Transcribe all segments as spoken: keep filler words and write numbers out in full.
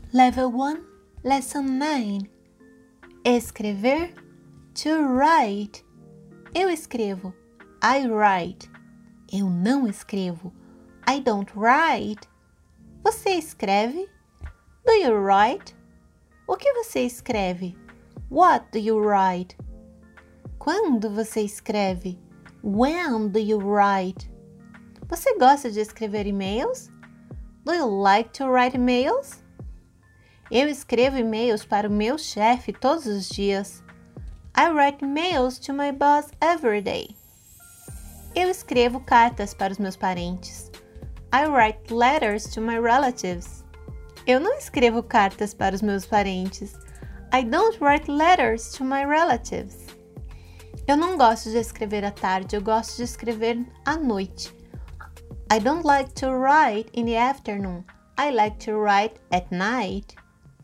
Level one, Lesson nine. Escrever, to write. Eu escrevo, I write. Eu não escrevo, I don't write. Você escreve? Do you write? O que você escreve? What do you write? Quando você escreve? When do you write? Você gosta de escrever e-mails? Do you like to write emails? Eu escrevo e-mails para o meu chefe todos os dias. I write emails to my boss every day. Eu escrevo cartas para os meus parentes. I write letters to my relatives. Eu não escrevo cartas para os meus parentes. I don't write letters to my relatives. Eu não gosto de escrever à tarde, eu gosto de escrever à noite. I don't like to write in the afternoon. I like to write at night.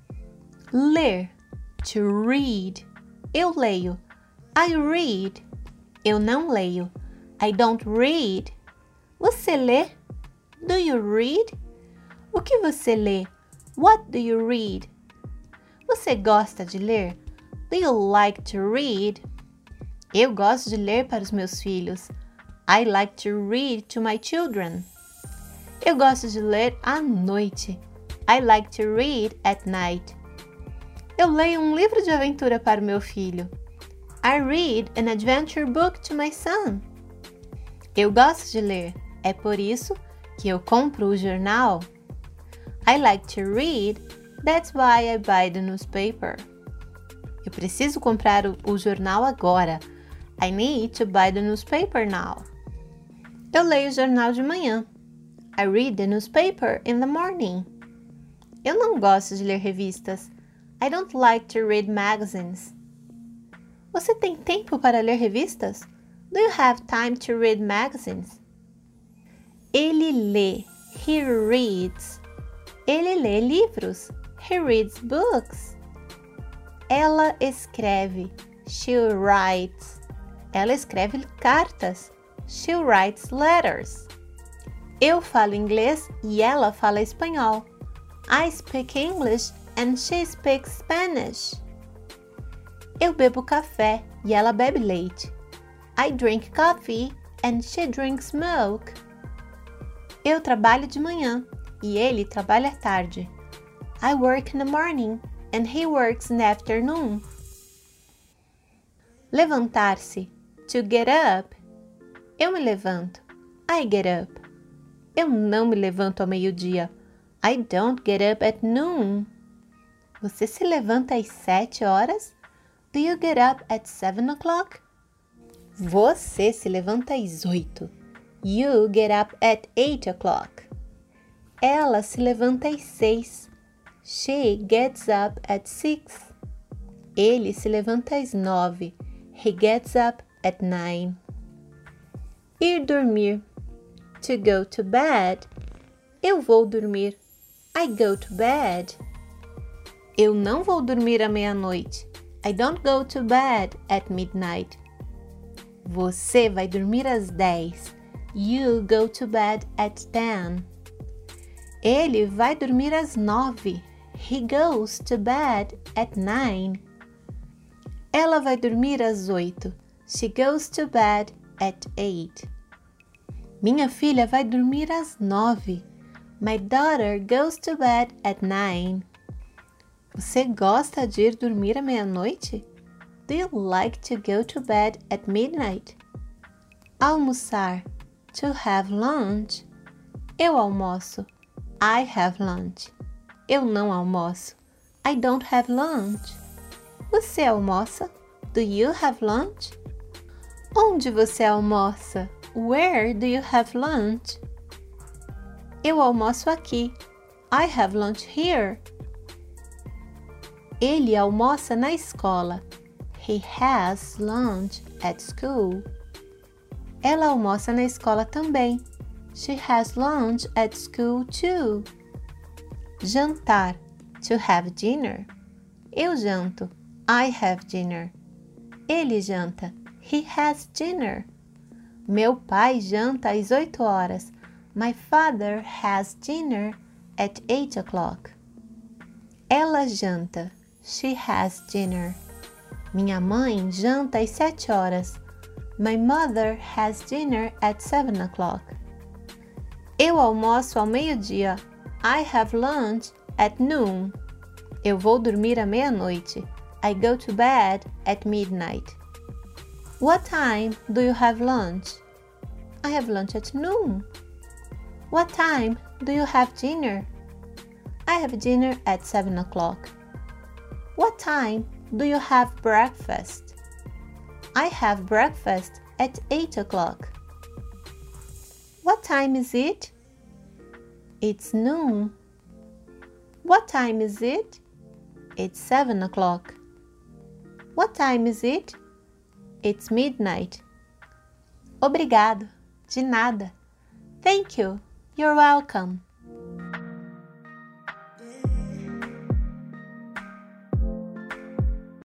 Ler, to read. Eu leio. I read. Eu não leio. I don't read. Você lê? Do you read? O que você lê? What do you read? Você gosta de ler? Do you like to read? Eu gosto de ler para os meus filhos. I like to read to my children. Eu gosto de ler à noite. I like to read at night. Eu leio um livro de aventura para o meu filho. I read an adventure book to my son. Eu gosto de ler. É por isso que eu compro o jornal. I like to read. That's why I buy the newspaper. Eu preciso comprar o, o jornal agora. I need to buy the newspaper now. Eu leio o jornal de manhã. I read the newspaper in the morning. Eu não gosto de ler revistas. I don't like to read magazines. Você tem tempo para ler revistas? Do you have time to read magazines? Ele lê. He reads. Ele lê livros. He reads books. Ela escreve. She writes. Ela escreve cartas. She writes letters. Eu falo inglês e ela fala espanhol. I speak English and she speaks Spanish. Eu bebo café e ela bebe leite. I drink coffee and she drinks milk. Eu trabalho de manhã e ele trabalha à tarde. I work in the morning and he works in the afternoon. Levantar-se. To get up. Eu me levanto. I get up. Eu não me levanto ao meio-dia. I don't get up at noon. Você se levanta às sete horas? Do you get up at seven o'clock? Você se levanta às oito. You get up at eight o'clock. Ela se levanta às seis. She gets up at six. Ele se levanta às nove. He gets up at nine. Ir dormir. To go to bed. Eu vou dormir. I go to bed. Eu não vou dormir à meia-noite. I don't go to bed at midnight. Você vai dormir às dez. You go to bed at ten. Ele vai dormir às nove. He goes to bed at nine. Ela vai dormir às oito. She goes to bed at eight. Minha filha vai dormir às nove. My daughter goes to bed at nine. Você gosta de ir dormir à meia-noite? Do you like to go to bed at midnight? Almoçar. To have lunch. Eu almoço. I have lunch. Eu não almoço. I don't have lunch. Você almoça? Do you have lunch? Onde você almoça? Where do you have lunch? Eu almoço aqui. I have lunch here. Ele almoça na escola. He has lunch at school. Ela almoça na escola também. She has lunch at school too. Jantar. To have dinner. Eu janto. I have dinner. Ele janta. He has dinner. Meu pai janta às oito horas. My father has dinner at eight o'clock. Ela janta. She has dinner. Minha mãe janta às sete horas. My mother has dinner at seven o'clock. Eu almoço ao meio-dia. I have lunch at noon. Eu vou dormir à meia-noite. I go to bed at midnight. What time do you have lunch? I have lunch at noon. What time do you have dinner? I have dinner at seven o'clock. What time do you have breakfast? I have breakfast at eight o'clock. What time is it? It's noon. What time is it? It's seven o'clock. What time is it? It's midnight. Obrigado. De nada. Thank you. You're welcome.